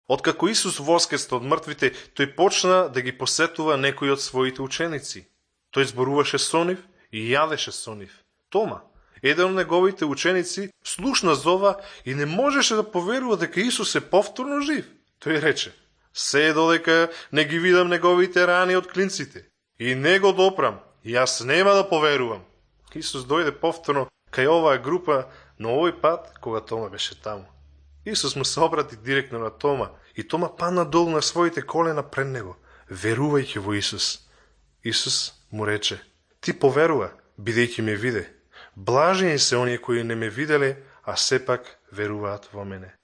Откако Исус воскресна од мртвите, тој почна да ги посетува некои од своите ученици. Тој зборуваше со нив и јадеше со нив. Тома, еден од неговите ученици, слушна зова и не можеше да поверува дека Исус е повторно жив. Тој рече: се додека не ги видам неговите рани од клинците и не го допрам, јас нема да поверувам. Исус дојде повторно кај оваа група, но овој пат кога Тома беше таму. Исус му се обрати директно на Тома и Тома падна долу на своите колена пред него, верувајќи во Исус. Исус му рече: ти поверува, бидејќи ме виде. Блажени се оние кои не ме виделе, а сепак веруваат во мене.